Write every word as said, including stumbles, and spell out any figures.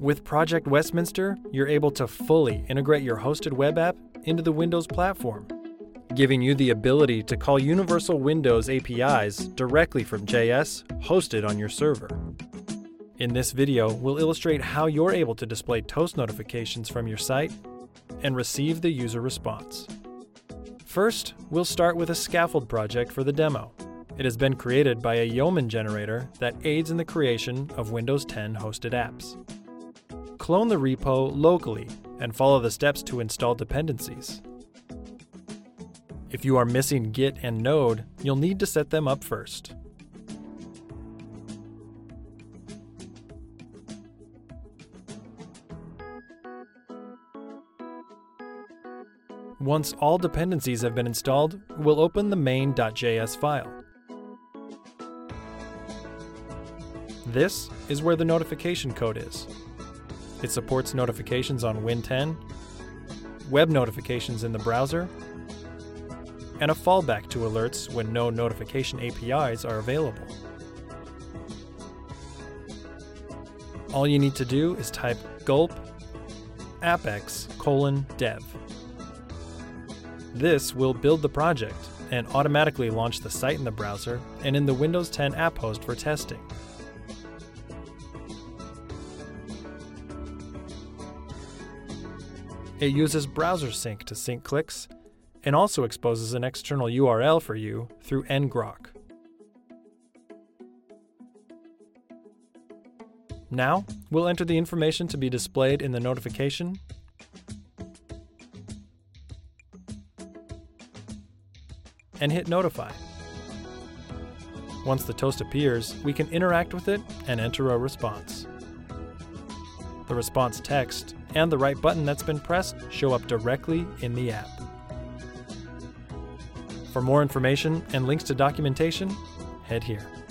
With Project Westminster, you're able to fully integrate your hosted web app into the Windows platform, giving you the ability to call Universal Windows A P Is directly from J S hosted on your server. In this video, we'll illustrate how you're able to display toast notifications from your site and receive the user response. First, we'll start with a scaffold project for the demo. It has been created by a Yeoman generator that aids in the creation of Windows ten hosted apps. Clone the repo locally and follow the steps to install dependencies. If you are missing Git and Node, you'll need to set them up first. Once all dependencies have been installed, we'll open the main.js file. This is where the notification code is. It supports notifications on Win ten, web notifications in the browser, and a fallback to alerts when no notification A P Is are available. All you need to do is type gulp apex colon dev. This will build the project and automatically launch the site in the browser and in the Windows ten app host for testing. It uses browser sync to sync clicks and also exposes an external U R L for you through ngrok. Now, we'll enter the information to be displayed in the notification and hit Notify. Once the toast appears, we can interact with it and enter a response. The response text and the right button that's been pressed show up directly in the app. For more information and links to documentation, head here.